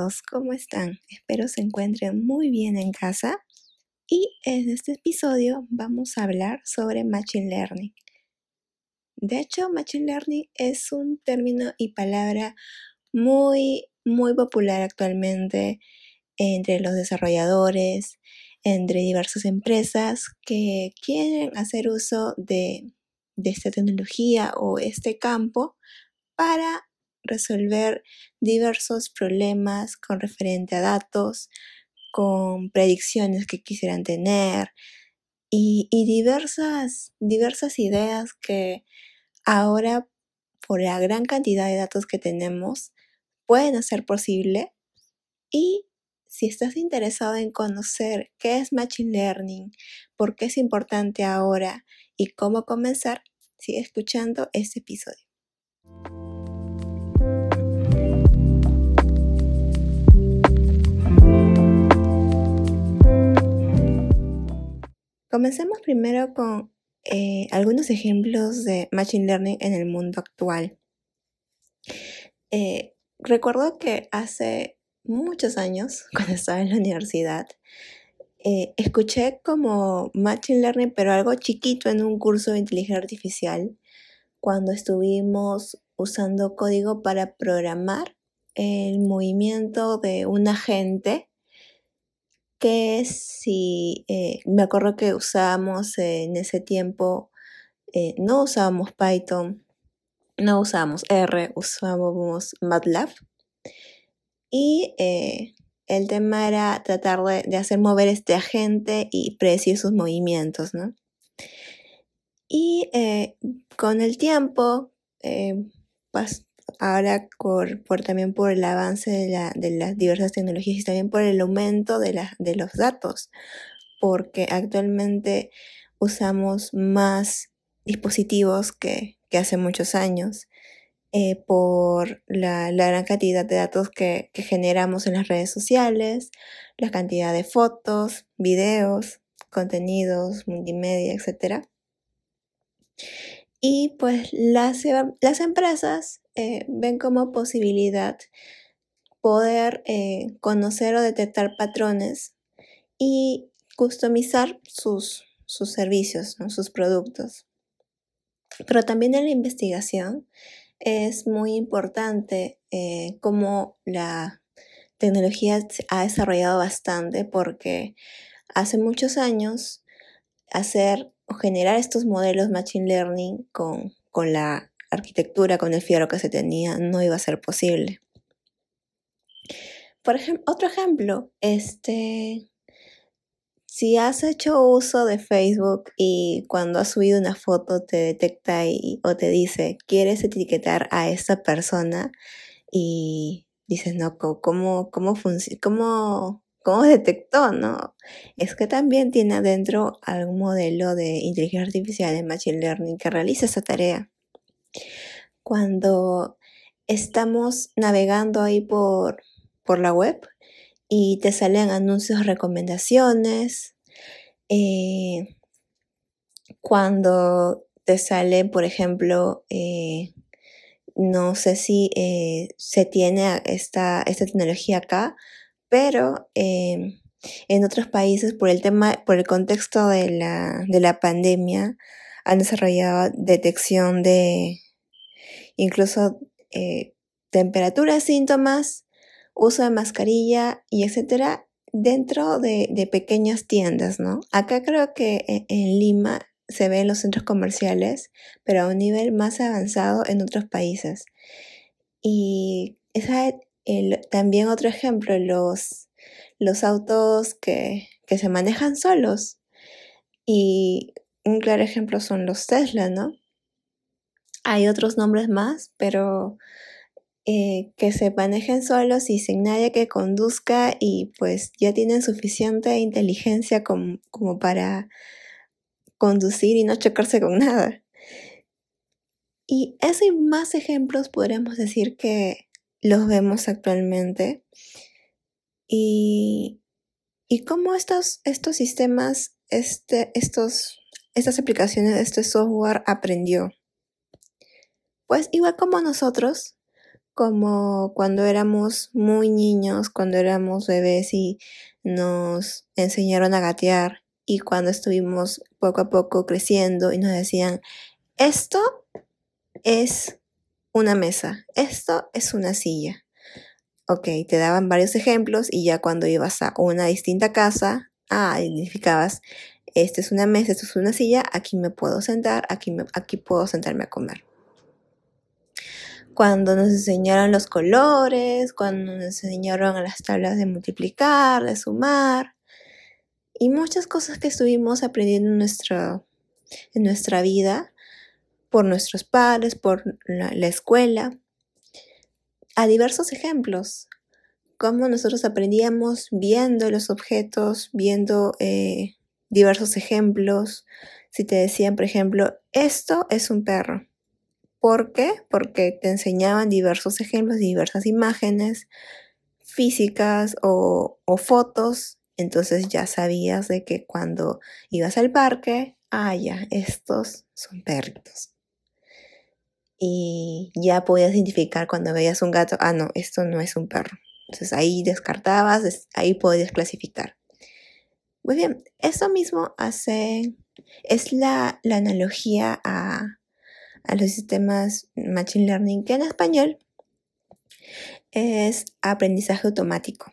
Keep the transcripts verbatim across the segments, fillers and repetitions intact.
todos, ¿cómo están? Espero se encuentren muy bien en casa y en este episodio vamos a hablar sobre Machine Learning. De hecho, Machine Learning es un término y palabra muy, muy popular actualmente entre los desarrolladores, entre diversas empresas que quieren hacer uso de, de esta tecnología o este campo para resolver diversos problemas con referente a datos, con predicciones que quisieran tener y, y diversas, diversas ideas que ahora, por la gran cantidad de datos que tenemos, pueden hacer posible. Y si estás interesado en conocer qué es Machine Learning, por qué es importante ahora y cómo comenzar, sigue escuchando este episodio. Comencemos primero con eh, algunos ejemplos de Machine Learning en el mundo actual. Eh, recuerdo que hace muchos años, cuando estaba en la universidad, eh, escuché como Machine Learning, pero algo chiquito en un curso de inteligencia artificial, cuando estuvimos usando código para programar el movimiento de un agente que si eh, me acuerdo que usábamos eh, en ese tiempo, eh, no usábamos Python, no usábamos R, usábamos MATLAB y eh, el tema era tratar de, de hacer mover este agente y predecir sus movimientos, ¿no? Y eh, con el tiempo, eh, pas- ahora por, por también por el avance de, la, de las diversas tecnologías y también por el aumento de, la, de los datos, porque actualmente usamos más dispositivos que, que hace muchos años, eh, por la, la gran cantidad de datos que, que generamos en las redes sociales, la cantidad de fotos, videos, contenidos, multimedia, etcétera. Y pues las, las empresas eh, ven como posibilidad poder eh, conocer o detectar patrones y customizar sus, sus servicios, ¿no? Sus productos. Pero también en la investigación es muy importante eh, cómo la tecnología se ha desarrollado bastante, porque hace muchos años hacer o generar estos modelos Machine Learning con, con la arquitectura, con el fierro que se tenía, no iba a ser posible. Por ejemplo, otro ejemplo, este, si has hecho uso de Facebook y cuando has subido una foto te detecta y, o te dice, ¿quieres etiquetar a esta persona? Y dices, no, ¿cómo, cómo, func- cómo, cómo detectó, no? Es que también tiene adentro algún modelo de inteligencia artificial de Machine Learning que realiza esa tarea. Cuando estamos navegando ahí por, por la web y te salen anuncios, recomendaciones, eh, cuando te sale, por ejemplo, eh, no sé si eh, se tiene esta, esta tecnología acá, pero eh, en otros países, por el tema, por el contexto de la, de la pandemia, han desarrollado detección de incluso eh, temperatura, síntomas, uso de mascarilla y etcétera, dentro de, de pequeñas tiendas, ¿no? Acá creo que en, en Lima se ve en los centros comerciales, pero a un nivel más avanzado en otros países. Y esa, el, también otro ejemplo, los, los autos que, que se manejan solos. Y un claro ejemplo son los Tesla, ¿no? Hay otros nombres más, pero eh, que se manejen solos y sin nadie que conduzca, y pues ya tienen suficiente inteligencia como, como para conducir y no chocarse con nada. Y eso y más ejemplos podríamos decir que los vemos actualmente. Y, y cómo estos, estos sistemas, este, estos, estas aplicaciones de este software aprendió. Pues igual como nosotros, como cuando éramos muy niños, cuando éramos bebés y nos enseñaron a gatear y cuando estuvimos poco a poco creciendo y nos decían, esto es una mesa, esto es una silla. Ok, te daban varios ejemplos y ya cuando ibas a una distinta casa, ah, identificabas, esta es una mesa, esta es una silla, aquí me puedo sentar, aquí, me, aquí puedo sentarme a comer. Cuando nos enseñaron los colores, cuando nos enseñaron las tablas de multiplicar, de sumar y muchas cosas que estuvimos aprendiendo en nuestra, en nuestra vida por nuestros padres, por la, la escuela, a diversos ejemplos. Cómo nosotros aprendíamos viendo los objetos, viendo eh, diversos ejemplos. Si te decían, por ejemplo, esto es un perro. ¿Por qué? Porque te enseñaban diversos ejemplos, diversas imágenes físicas o, o fotos. Entonces ya sabías de que cuando ibas al parque, ah, ya, estos son perritos. Y ya podías identificar cuando veías un gato, ah, no, esto no es un perro. Entonces ahí descartabas, ahí podías clasificar. Muy bien, eso mismo hace, es la, la analogía a, a los sistemas Machine Learning, que en español es aprendizaje automático.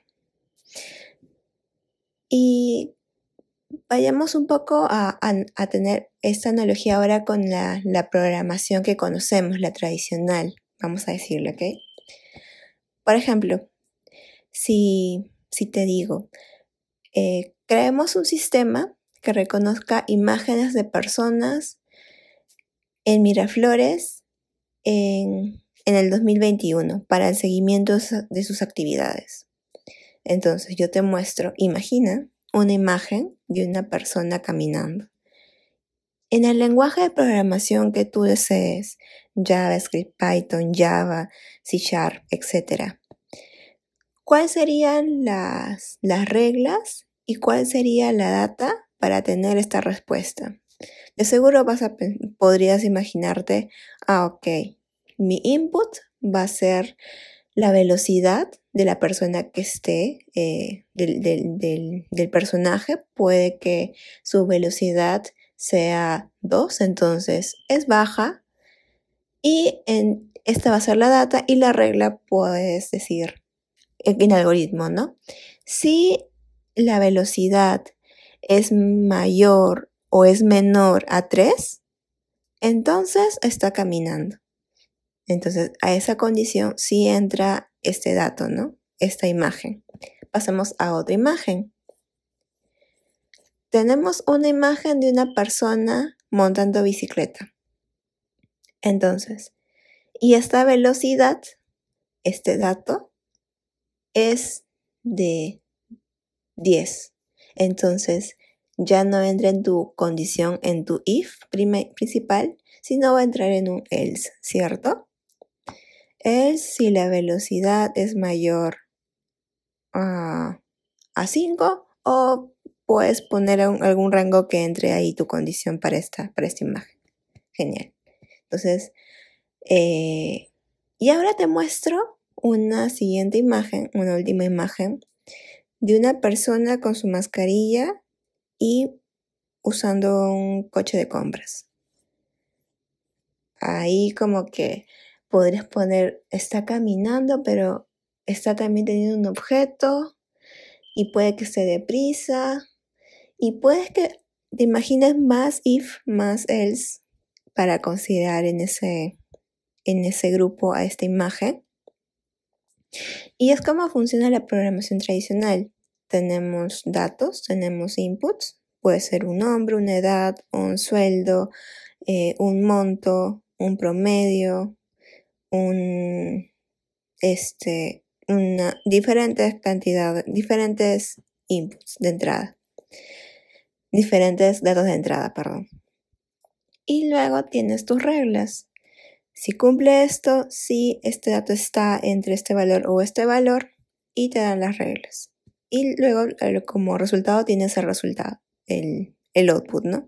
Y vayamos un poco a, a, a tener esta analogía ahora con la, la programación que conocemos, la tradicional, vamos a decirlo, ¿ok? Por ejemplo, si, si te digo, eh, creemos un sistema que reconozca imágenes de personas en Miraflores en, en el dos mil veintiuno para el seguimiento de sus actividades. Entonces yo te muestro, imagina una imagen de una persona caminando. En el lenguaje de programación que tú desees, JavaScript, Python, Java, C Sharp, etcétera, ¿cuáles serían las, las reglas y cuál sería la data para tener esta respuesta? De seguro vas a, podrías imaginarte, ah, ok, mi input va a ser la velocidad de la persona que esté, eh, del, del, del, del personaje. Puede que su velocidad sea dos, entonces es baja. Y en, esta va a ser la data y la regla puedes decir en algoritmo, ¿no? Si la velocidad es mayor o es menor a tres, entonces está caminando. Entonces, a esa condición sí entra este dato, ¿no? Esta imagen. Pasamos a otra imagen. Tenemos una imagen de una persona montando bicicleta. Entonces, y esta velocidad, este dato, es de diez. Entonces, ya no entra en tu condición, en tu if principal, sino va a entrar en un else, ¿cierto? Else si la velocidad es mayor a, a cinco, o puedes poner un, algún rango que entre ahí tu condición para esta, para esta imagen. Genial. Entonces, eh, y ahora te muestro una siguiente imagen, una última imagen de una persona con su mascarilla y usando un coche de compras. Ahí como que podrías poner, está caminando, pero está también teniendo un objeto y puede que esté deprisa y puedes que te imagines más if, más else para considerar en ese, en ese grupo a esta imagen. Y es como funciona la programación tradicional. Tenemos datos, tenemos inputs, puede ser un nombre, una edad, un sueldo, eh, un monto, un promedio, un, este, una, diferentes cantidades, diferentes inputs de entrada, diferentes datos de entrada, perdón. Y luego tienes tus reglas. Si cumple esto, si este dato está entre este valor o este valor, y te dan las reglas. Y luego, como resultado, tienes el resultado, el, el output, ¿no?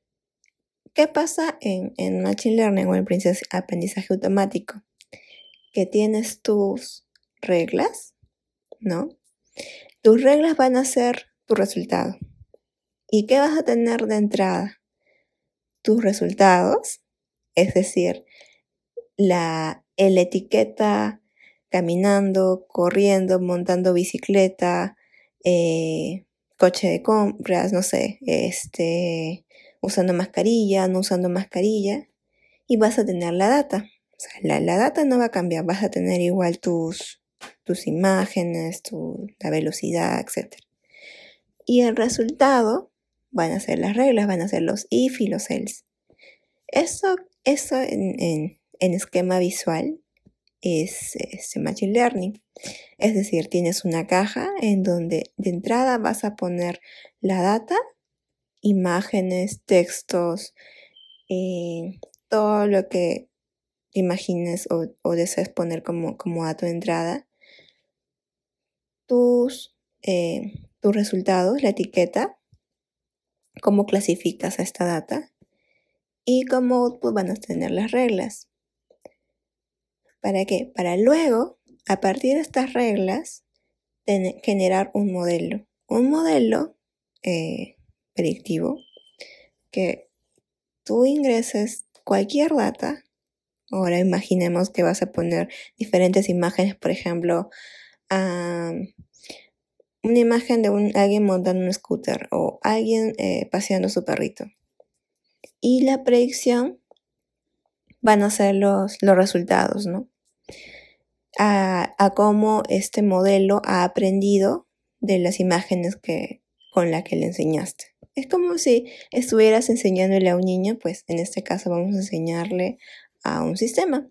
¿Qué pasa en, en Machine Learning o en aprendizaje automático? que tienes tus reglas, ¿no? Tus reglas van a ser tu resultado. ¿Y qué vas a tener de entrada? Tus resultados, es decir, la, la etiqueta caminando, corriendo, montando bicicleta, eh, coche de compras, no sé, este, usando mascarilla, no usando mascarilla, y vas a tener la data. O sea, la, la data no va a cambiar, vas a tener igual tus, tus imágenes, tu, la velocidad, etcétera. Y el resultado van a ser las reglas, van a ser los if y los else. Eso, eso en, en, en esquema visual es, es Machine Learning. Es decir, tienes una caja en donde de entrada vas a poner la data, imágenes, textos, eh, todo lo que imagines o, o desees poner como, como dato de entrada, tus, eh, tus resultados, la etiqueta, cómo clasificas a esta data y como output van a tener las reglas. ¿Para qué? Para luego, a partir de estas reglas, tener, generar un modelo. Un modelo eh, predictivo que tú ingreses cualquier data. Ahora imaginemos que vas a poner diferentes imágenes, por ejemplo, um, una imagen de un, alguien montando un scooter o alguien eh, paseando su perrito. Y la predicción van a ser los, los resultados, ¿no? A, a cómo este modelo ha aprendido de las imágenes que, con las que le enseñaste. Es como si estuvieras enseñándole a un niño, pues en este caso vamos a enseñarle a un sistema.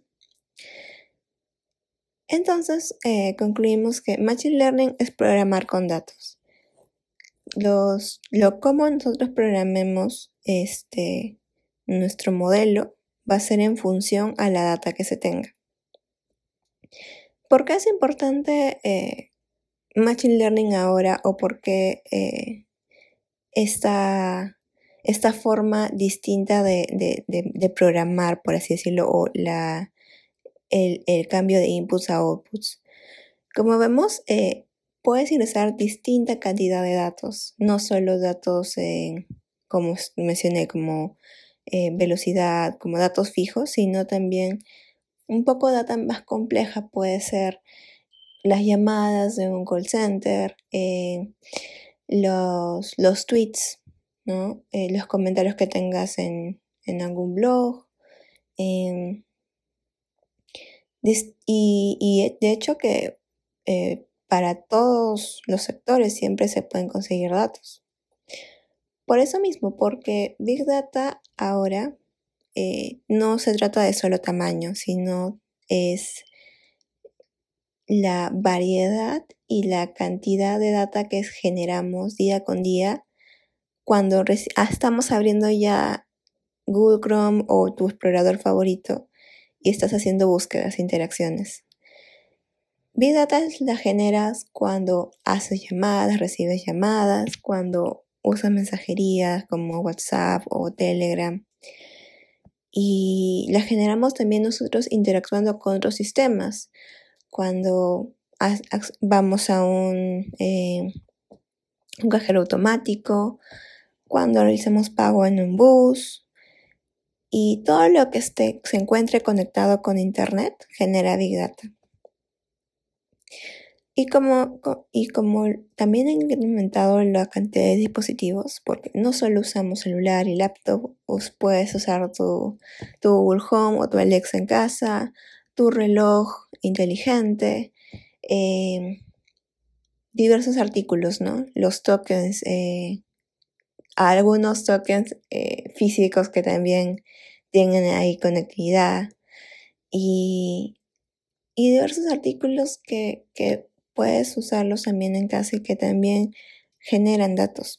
Entonces, eh, concluimos que Machine Learning es programar con datos. Los, lo cómo nosotros programemos este, nuestro modelo va a ser en función a la data que se tenga. ¿Por qué es importante eh, Machine Learning ahora o por qué eh, esta, esta forma distinta de, de, de, de programar, por así decirlo, o la, el, el cambio de inputs a outputs? Como vemos, eh, puedes ingresar distinta cantidad de datos, no solo datos, eh, como mencioné, como eh, velocidad, como datos fijos, sino también un poco de data más compleja. Puede ser las llamadas de un call center, eh, los, los tweets, ¿no? Eh, los comentarios que tengas en, en algún blog. Eh, y, y de hecho que eh, para todos los sectores siempre se pueden conseguir datos. Por eso mismo, porque Big Data ahora eh, no se trata de solo tamaño, sino es la variedad y la cantidad de data que generamos día con día cuando estamos abriendo ya Google Chrome o tu explorador favorito y estás haciendo búsquedas, interacciones. Big Data la generas cuando haces llamadas, recibes llamadas, cuando usas mensajerías como WhatsApp o Telegram. Y la generamos también nosotros interactuando con otros sistemas. Cuando vamos a un, eh, un cajero automático, cuando realizamos pago en un bus, y todo lo que esté, se encuentre conectado con Internet genera Big Data. Y como, y como también han incrementado la cantidad de dispositivos, porque no solo usamos celular y laptop, puedes usar tu, tu Google Home o tu Alexa en casa, tu reloj inteligente, eh, diversos artículos, ¿no? Los tokens, eh, algunos tokens eh, físicos que también tienen ahí conectividad y, y diversos artículos que, que puedes usarlos también en casa y que también generan datos.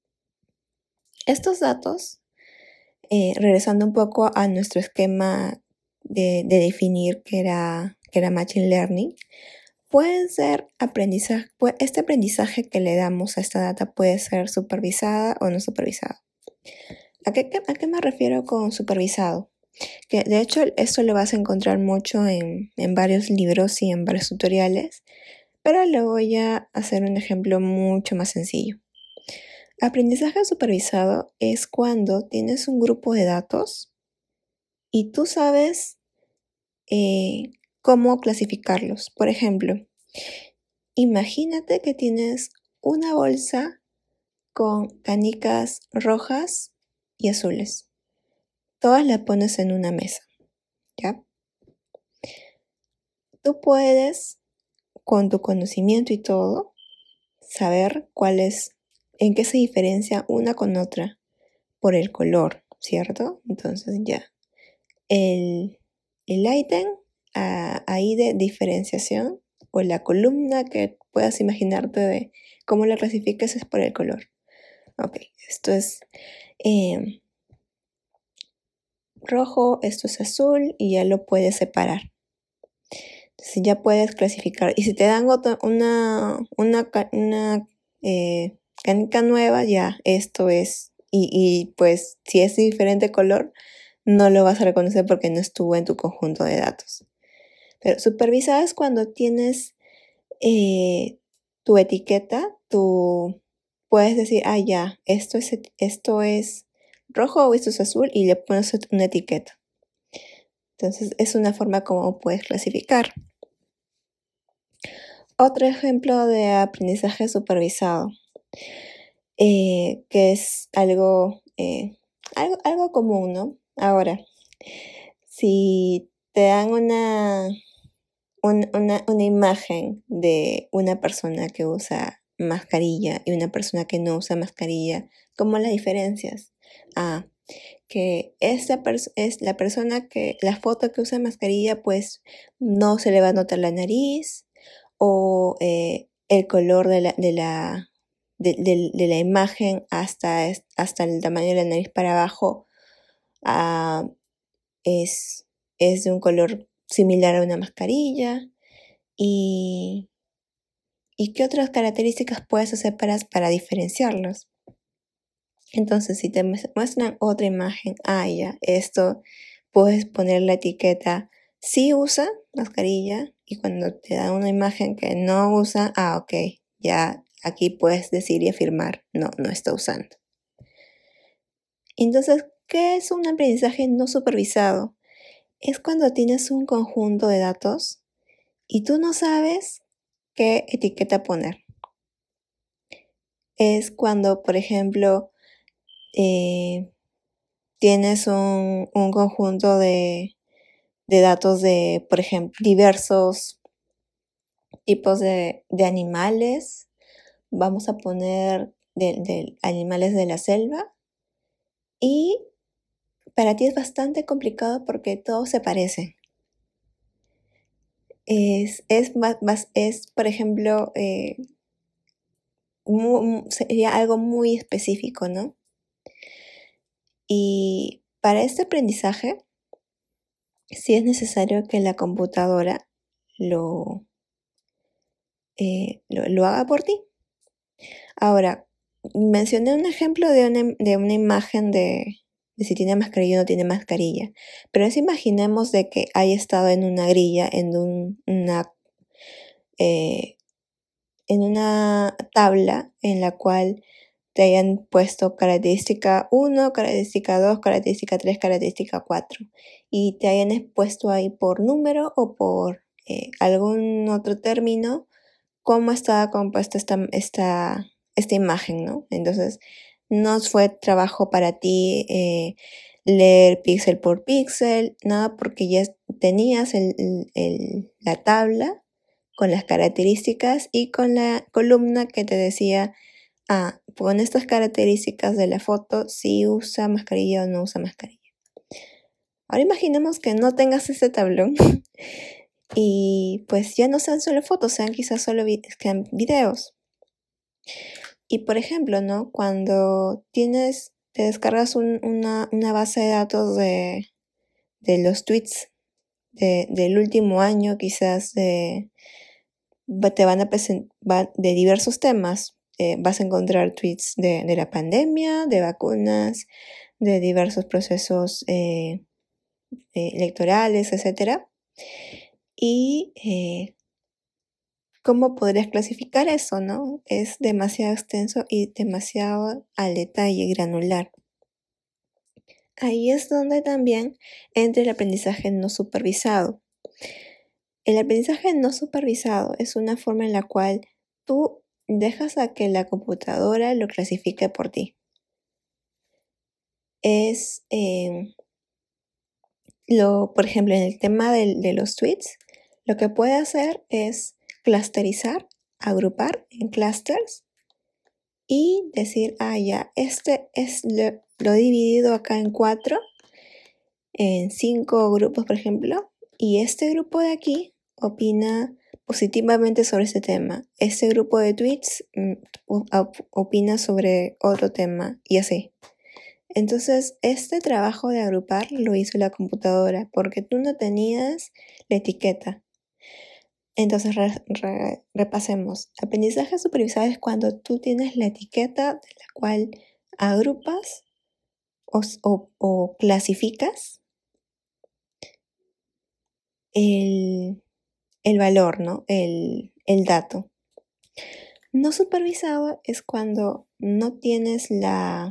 Estos datos, eh, regresando un poco a nuestro esquema de, de definir que era, que era Machine Learning, pueden ser aprendizaje, este aprendizaje que le damos a esta data puede ser supervisada o no supervisada. ¿A qué, a qué me refiero con supervisado? Que de hecho esto lo vas a encontrar mucho en, en varios libros y en varios tutoriales, pero le voy a hacer un ejemplo mucho más sencillo. Aprendizaje supervisado es cuando tienes un grupo de datos y tú sabes eh, cómo clasificarlos. Por ejemplo, imagínate que tienes una bolsa con canicas rojas y azules. Todas las pones en una mesa, ¿ya? Tú puedes, con tu conocimiento y todo, saber cuál es, en qué se diferencia una con otra por el color, ¿cierto? Entonces ya, el, el ítem ah, ahí de diferenciación o la columna que puedas imaginarte de cómo la clasificas es por el color. Ok, esto es eh, rojo, esto es azul y ya lo puedes separar. Entonces ya puedes clasificar. Y si te dan otra, una, una, una eh, canica nueva, ya esto es. Y, y pues si es diferente color, no lo vas a reconocer porque no estuvo en tu conjunto de datos. Pero supervisada es cuando tienes eh, tu etiqueta, tú puedes decir, ah, ya, esto es, esto es rojo o esto es azul y le pones una etiqueta. Entonces es una forma como puedes clasificar. Otro ejemplo de aprendizaje supervisado, eh, que es algo, eh, algo, algo común, ¿no? Ahora, si te dan una, un- una, una imagen de una persona que usa mascarilla y una persona que no usa mascarilla, ¿cómo las diferencias? Ah, que esta pers- es la persona que, la foto que usa mascarilla, pues no se le va a notar la nariz o eh, el color de la, de la, de, de- de la imagen hasta, es- hasta el tamaño de la nariz para abajo ah, es, es de un color similar a una mascarilla. ¿Y, y qué otras características puedes hacer para, para diferenciarlos? Entonces, si te muestran otra imagen, ah, ya, esto puedes poner la etiqueta sí usa mascarilla y cuando te dan una imagen que no usa, ah, ok, ya aquí puedes decir y afirmar, no, no está usando. Entonces, ¿qué es un aprendizaje no supervisado? Es cuando tienes un conjunto de datos y tú no sabes qué etiqueta poner. Es cuando, por ejemplo, eh, tienes un, un conjunto de, de datos de, por ejemplo, diversos tipos de, de animales. Vamos a poner de, de animales de la selva. Y para ti es bastante complicado porque todos se parecen. Es, es, más, más- es por ejemplo, eh, mu- mu- sería algo muy específico, ¿no? Y para este aprendizaje, sí es necesario que la computadora lo, eh, lo, lo haga por ti. Ahora, mencioné un ejemplo de una, de una imagen de, de si tiene mascarilla o no tiene mascarilla, pero si imaginemos de que haya estado en una grilla, en un- una, eh, en una tabla en la cual te hayan puesto característica uno, característica dos, característica tres, característica cuatro y te hayan puesto ahí por número o por eh, algún otro término cómo estaba compuesta esta, esta, esta imagen, ¿no? Entonces, no fue trabajo para ti eh, leer píxel por píxel, nada, porque ya tenías el- el- el- la tabla con las características y con la columna que te decía, ah, con estas características de la foto, si usa mascarilla o no usa mascarilla. Ahora imaginemos que no tengas ese tablón y pues ya no sean solo fotos, sean quizás solo vi- sean videos. Y por ejemplo, ¿no? Cuando tienes, te descargas un- una, una base de datos de, de los tweets de- del último año, quizás de, va- te van a presentar de diversos temas. Eh, vas a encontrar tweets de, de la pandemia, de vacunas, de diversos procesos eh, eh, electorales, etcétera. Y eh, ¿cómo podrías clasificar eso, no? Es demasiado extenso y demasiado al detalle, granular. Ahí es donde también entra el aprendizaje no supervisado. El aprendizaje no supervisado es una forma en la cual tú dejas a que la computadora lo clasifique por ti. Es, eh, lo, por ejemplo, en el tema de, de los tweets, lo que puede hacer es clusterizar, agrupar en clusters y decir, ah, ya, este es lo, lo he dividido acá en cuatro, en cinco grupos, por ejemplo, y este grupo de aquí opina positivamente sobre este tema. Este grupo de tweets mm, op- opina sobre otro tema y así. Entonces, este trabajo de agrupar lo hizo la computadora porque tú no tenías la etiqueta. Entonces, re- re- repasemos. Aprendizaje supervisado es cuando tú tienes la etiqueta de la cual agrupas o, o- o clasificas el, el valor, ¿no? El, el dato. No supervisado es cuando no tienes la,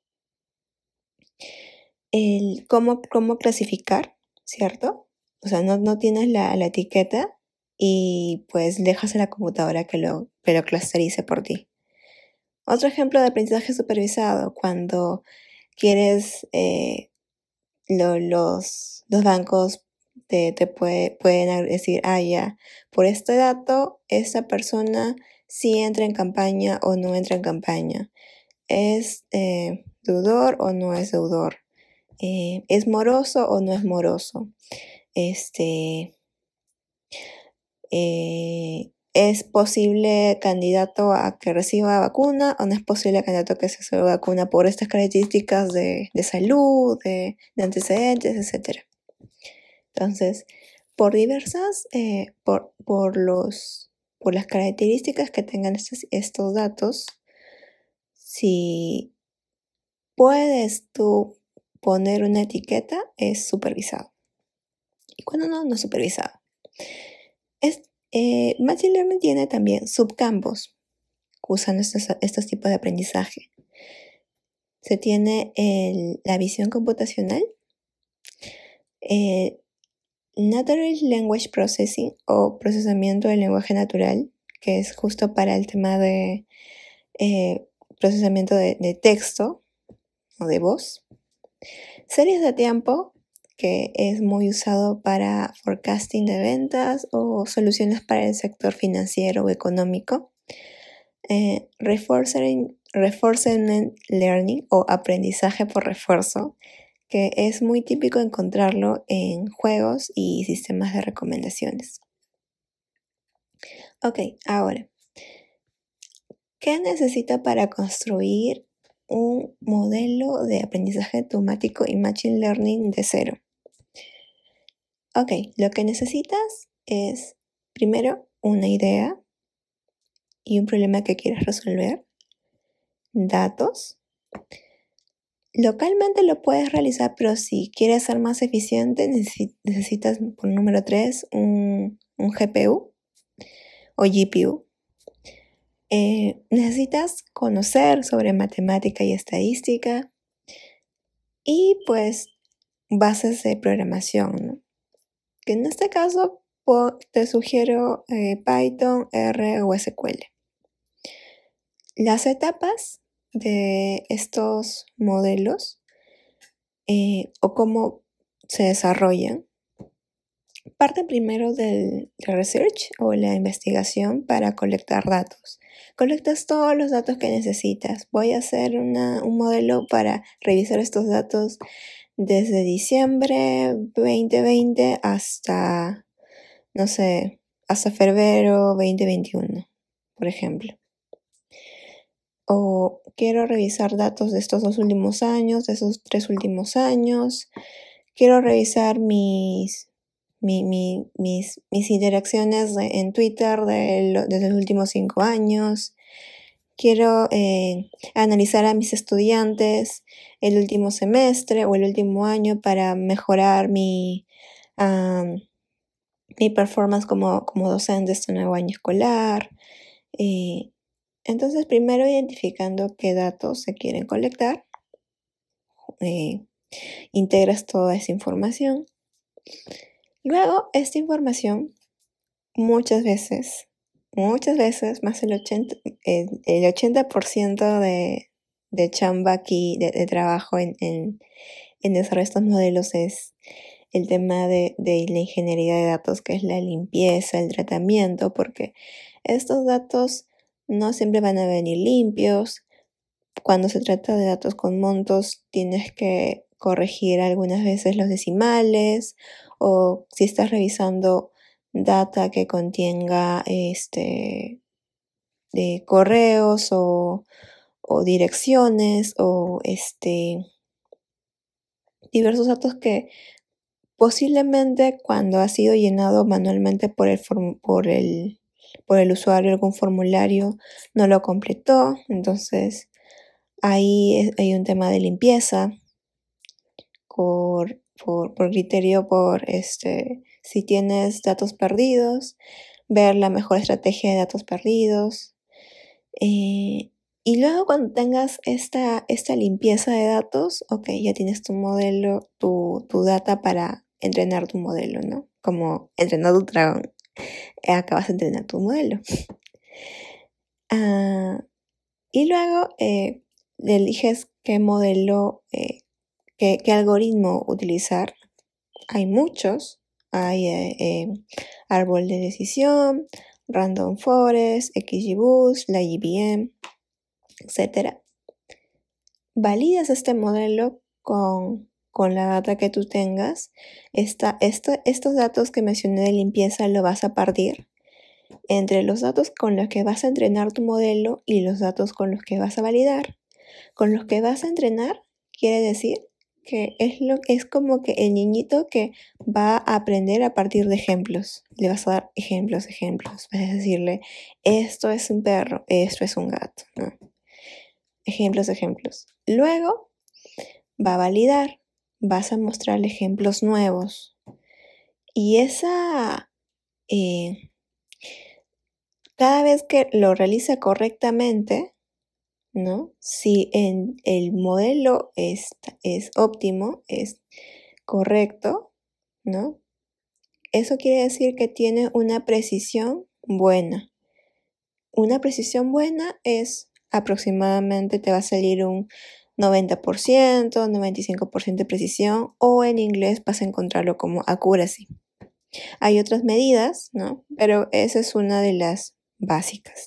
el cómo, cómo clasificar, ¿cierto? O sea, no, no tienes la, la etiqueta y pues dejas a la computadora que lo, que lo clusterice por ti. Otro ejemplo de aprendizaje supervisado, cuando quieres, eh, lo- los, los bancos te, te puede- pueden decir, ah, ya, por este dato, esta persona sí entra en campaña o no entra en campaña. ¿Es eh, deudor o no es deudor? Eh, ¿es moroso o no es moroso? Este, eh, ¿es posible candidato a que reciba vacuna o no es posible candidato a que se reciba vacuna por estas características de, de salud, de, de antecedentes, etcétera? Entonces, por diversas, eh, por, por, los, por las características que tengan estos, estos datos, si puedes tú poner una etiqueta, es supervisado. Y cuando no, no es supervisado. Es, eh, Machine Learning tiene también subcampos usando estos, estos tipos de aprendizaje. Se tiene el, la visión computacional, eh, Natural Language Processing o procesamiento del lenguaje natural, que es justo para el tema de eh, procesamiento de, de texto o de voz. Series de tiempo, que es muy usado para forecasting de ventas o soluciones para el sector financiero o económico. Eh, reinforcement, reinforcement learning o aprendizaje por refuerzo, que es muy típico encontrarlo en juegos y sistemas de recomendaciones. Ok, ahora, ¿qué necesita para construir un modelo de aprendizaje automático y machine learning de cero? Ok, lo que necesitas es, primero, una idea y un problema que quieres resolver, datos. Localmente lo puedes realizar, pero si quieres ser más eficiente, necesitas, por número tres, un, un G P U o G P U. Eh, necesitas conocer sobre matemática y estadística y pues bases de programación, ¿no? Que en este caso te sugiero eh, Python, R o S Q L. Las etapas de estos modelos eh, o cómo se desarrollan parte primero del, del research o la investigación para colectar datos. Colectas todos los datos que necesitas. Voy a hacer una, un modelo para revisar estos datos desde diciembre veinte veinte hasta, no sé, hasta febrero veinte veintiuno, por ejemplo. O quiero revisar datos de estos dos últimos años, de esos tres últimos años. Quiero revisar mis, mi, mi, mis, mis interacciones de, en Twitter de, lo, de los últimos cinco años. quiero eh, analizar a mis estudiantes el último semestre o el último año para mejorar mi, um, mi performance como, como docente este nuevo año escolar. Eh, entonces, primero identificando qué datos se quieren colectar, eh, integras toda esa información. Luego, esta información muchas veces, muchas veces, más del ochenta, eh, el ochenta por ciento de, de chamba aquí, de, de trabajo en, en, en desarrollar estos modelos es el tema de, de la ingeniería de datos, que es la limpieza, el tratamiento, porque estos datos no siempre van a venir limpios. Cuando se trata de datos con montos, tienes que corregir algunas veces los decimales, o si estás revisando data que contenga este, de correos o, o direcciones o este, diversos datos que posiblemente cuando ha sido llenado manualmente por el, por el, por el usuario algún formulario no lo completó. Entonces ahí hay un tema de limpieza por, por, por criterio, por este, si tienes datos perdidos, ver la mejor estrategia de datos perdidos. Eh, y luego cuando tengas esta, esta limpieza de datos, ok, ya tienes tu modelo, tu, tu data para entrenar tu modelo, ¿no? Como entrenar tu dragón. Acabas de entrenar tu modelo. uh, y luego eh, eliges qué modelo, eh, qué, qué algoritmo utilizar. Hay muchos. Hay eh, eh, árbol de decisión, random forest, XGBoost, la I B M, etcétera. Validas este modelo con, con la data que tú tengas. Esta, esta, estos datos que mencioné de limpieza lo vas a partir entre los datos con los que vas a entrenar tu modelo y los datos con los que vas a validar. Con los que vas a entrenar quiere decir que es, lo, es como que el niñito que va a aprender a partir de ejemplos. Le vas a dar ejemplos, ejemplos. Vas a decirle, esto es un perro, esto es un gato, ¿no? Ejemplos, ejemplos. Luego va a validar. Vas a mostrarle ejemplos nuevos. Y esa... Eh, cada vez que lo realiza correctamente, ¿no? Si en el modelo es, es óptimo, es correcto, ¿no? Eso quiere decir que tiene una precisión buena. Una precisión buena es aproximadamente, te va a salir un noventa por ciento, noventa y cinco por ciento de precisión, o en inglés vas a encontrarlo como accuracy. Hay otras medidas, ¿no? Pero esa es una de las básicas.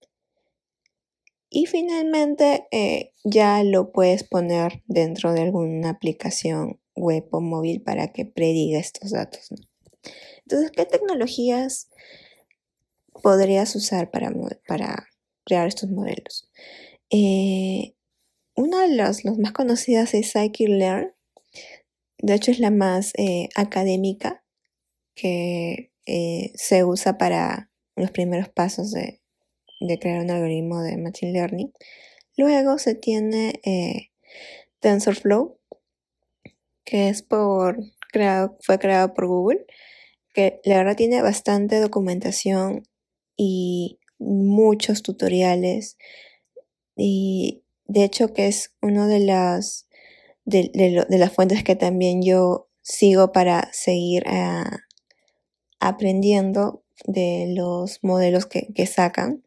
Y finalmente eh, ya lo puedes poner dentro de alguna aplicación web o móvil para que prediga estos datos, ¿no? Entonces, ¿qué tecnologías podrías usar para, para crear estos modelos? Eh, una de las los más conocidas es Scikit-Learn. De hecho, es la más eh, académica que eh, se usa para los primeros pasos de, de crear un algoritmo de Machine Learning. Luego se tiene eh, TensorFlow, que es por creado, fue creado por Google, que la verdad tiene bastante documentación y muchos tutoriales, y de hecho que es una de las de, de, lo, de las fuentes que también yo sigo para seguir uh, aprendiendo de los modelos que, que sacan.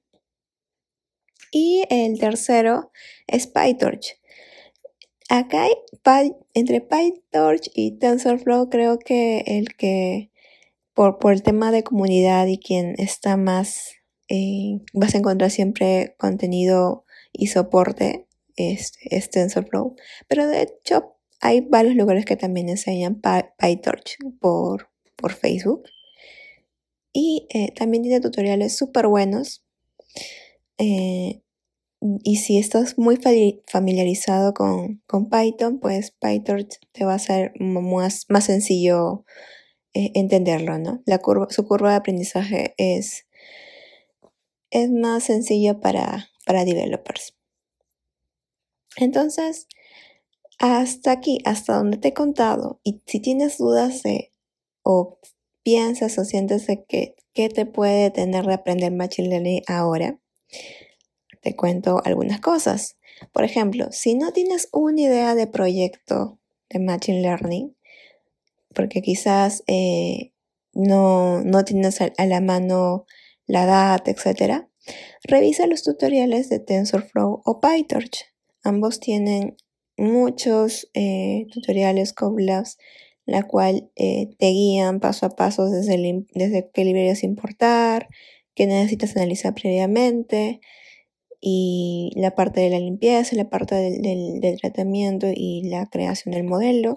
Y el tercero es PyTorch. Acá hay, Py, entre PyTorch y TensorFlow, creo que el que por, por el tema de comunidad y quien está más, eh, vas a encontrar siempre contenido y soporte, es, es TensorFlow. Pero de hecho hay varios lugares que también enseñan Py, PyTorch por, por Facebook. Y eh, también tiene tutoriales súper buenos. Eh, y si estás muy familiarizado con, con Python, pues PyTorch te va a ser más, más sencillo eh, entenderlo, ¿no? La curva, su curva de aprendizaje es, es más sencilla para, para developers. Entonces, hasta aquí, hasta donde te he contado, y si tienes dudas de o piensas o sientes de que, que te puede detener de aprender Machine Learning ahora, te cuento algunas cosas. Por ejemplo, si no tienes una idea de proyecto de Machine Learning, porque quizás eh, no, no tienes a, a la mano la data, etcétera, revisa los tutoriales de TensorFlow o PyTorch. Ambos tienen muchos eh, tutoriales Coblabs, la cual eh, te guían paso a paso desde, el, desde qué librerías importar, qué necesitas analizar previamente, y la parte de la limpieza, la parte del, del, del tratamiento y la creación del modelo.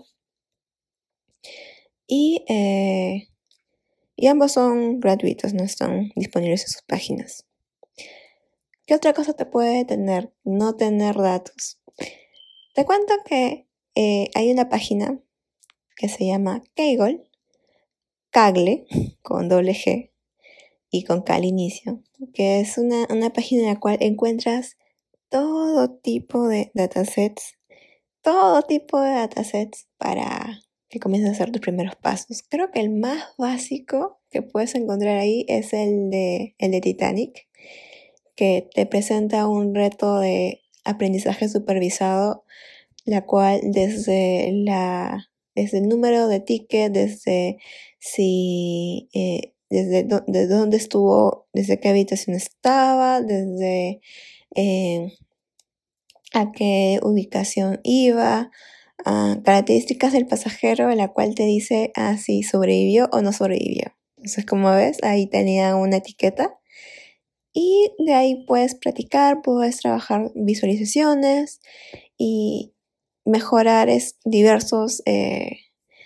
Y, eh, y ambos son gratuitos, no están disponibles en sus páginas. ¿Qué otra cosa te puede detener? No tener datos. Te cuento que eh, hay una página que se llama Kaggle, Kaggle, con doble G y con K al inicio, que es una, una página en la cual encuentras todo tipo de datasets, todo tipo de datasets para que comiences a hacer tus primeros pasos. Creo que el más básico que puedes encontrar ahí es el de, el de Titanic, que te presenta un reto de aprendizaje supervisado, la cual desde, la, desde el número de ticket, desde si, eh, desde do, de dónde estuvo, desde qué habitación estaba, desde eh, a qué ubicación iba, uh, características del pasajero, en la cual te dice ah, si sobrevivió o no sobrevivió. Entonces, como ves, ahí tenía una etiqueta. Y de ahí puedes practicar, puedes trabajar visualizaciones y mejorar es, diversos eh,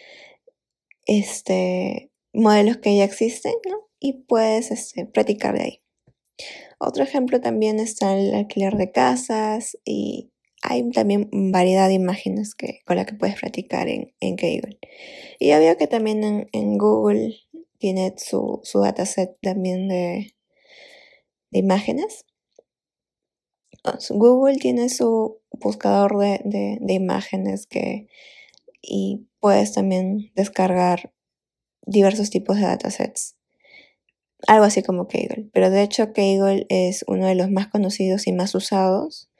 este, modelos que ya existen, ¿no? Y puedes este, practicar de ahí. Otro ejemplo también está el alquiler de casas y hay también variedad de imágenes que, con las que puedes practicar en, en Kaggle. Y ya veo que también en, en Google tiene su, su dataset también de, de imágenes. Google tiene su buscador de, de, de imágenes que, y puedes también descargar diversos tipos de datasets. Algo así como Kaggle. Pero de hecho Kaggle es uno de los más conocidos y más usados.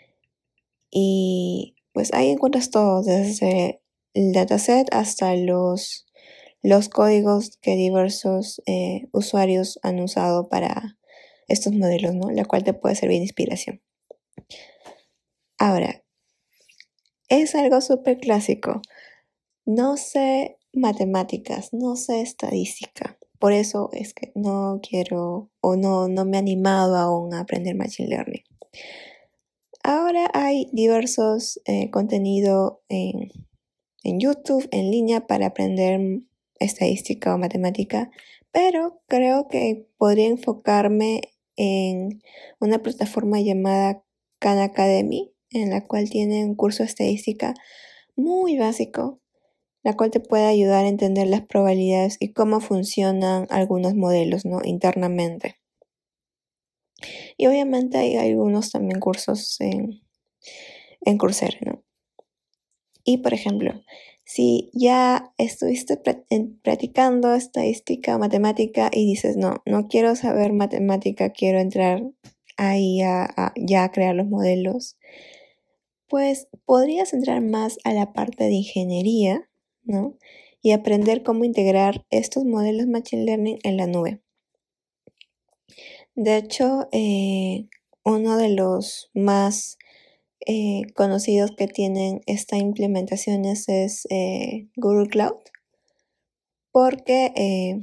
Y pues ahí encuentras todo, desde el dataset hasta los, los códigos que diversos eh, usuarios han usado para estos modelos, ¿no? La cual te puede servir de inspiración. Ahora, es algo súper clásico. No sé matemáticas, no sé estadística. Por eso es que no quiero o no, no me he animado aún a aprender Machine Learning. Ahora hay diversos eh, contenido en, en YouTube, en línea, para aprender estadística o matemática, pero creo que podría enfocarme en una plataforma llamada Khan Academy, en la cual tiene un curso de estadística muy básico, la cual te puede ayudar a entender las probabilidades y cómo funcionan algunos modelos, ¿no? Internamente. Y obviamente hay algunos también cursos en, en Coursera, ¿no? Y por ejemplo, si ya estuviste practicando estadística o matemática y dices, no, no quiero saber matemática, quiero entrar ahí a, a ya a crear los modelos, pues podrías entrar más a la parte de ingeniería, ¿no? Y aprender cómo integrar estos modelos Machine Learning en la nube. De hecho, eh, uno de los más eh, conocidos que tienen esta implementación es eh, Google Cloud, porque eh,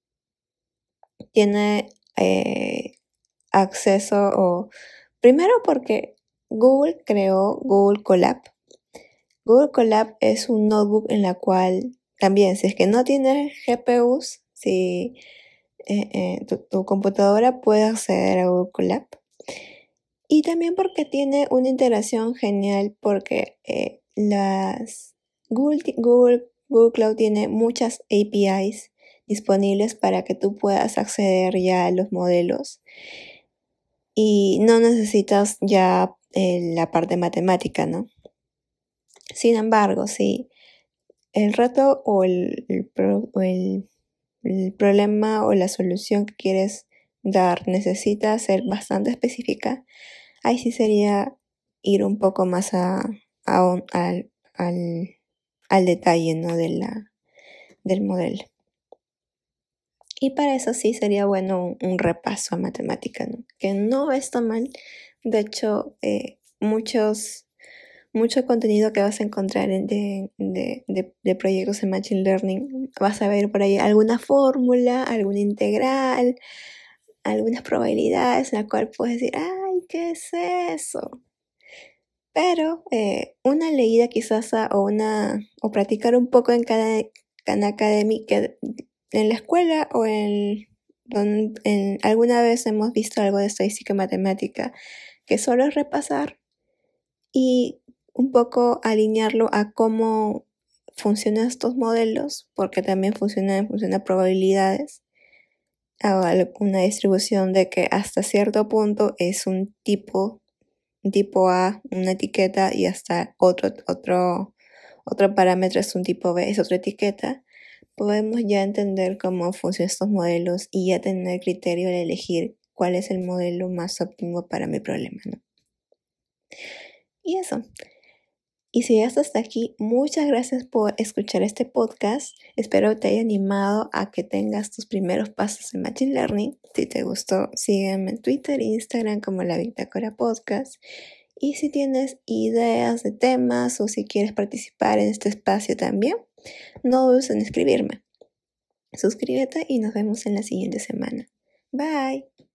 tiene eh, acceso, o primero porque Google creó Google Colab. Google Colab es un notebook en la cual también, si es que no tienes G P Us, si eh, eh, tu, tu computadora puede acceder a Google Colab. Y también porque tiene una integración genial, porque eh, las Google, Google, Google Cloud tiene muchas A P Is disponibles para que tú puedas acceder ya a los modelos. y no necesitas ya eh, la parte matemática, ¿no? Sin embargo, si el reto o el, el pro- o el- el problema o la solución que quieres dar necesita ser bastante específica, ahí sí sería ir un poco más a, a un- al, al, al detalle, ¿no? de la, del modelo. Y para eso sí sería bueno un, un repaso a matemática, ¿no? Que no está mal. De hecho, eh, muchos, mucho contenido que vas a encontrar en- de, de, de, de proyectos en Machine Learning, vas a ver por ahí alguna fórmula, alguna integral, algunas probabilidades en la cual puedes decir, ay, ¿qué es eso? Pero eh, una leída quizás a- o una o practicar un poco en cada en académica en la escuela o en, don- en alguna vez hemos visto algo de estadística y matemática que solo es repasar y un poco alinearlo a cómo funcionan estos modelos, porque también funciona en función de probabilidades, a al- una distribución de que hasta cierto punto es un tipo tipo A, una etiqueta, y hasta otro, otro, otro parámetro es un tipo B, es otra etiqueta, podemos ya entender cómo funcionan estos modelos y ya tener criterio de elegir cuál es el modelo más óptimo para mi problema, ¿no? Y eso. Y si llegaste hasta aquí, muchas gracias por escuchar este podcast. Espero te haya animado a que tengas tus primeros pasos en Machine Learning. Si te gustó, sígueme en Twitter e Instagram como La Bitácora Podcast. Y si tienes ideas de temas o si quieres participar en este espacio también, no dudes en escribirme. Suscríbete y nos vemos en la siguiente semana. Bye.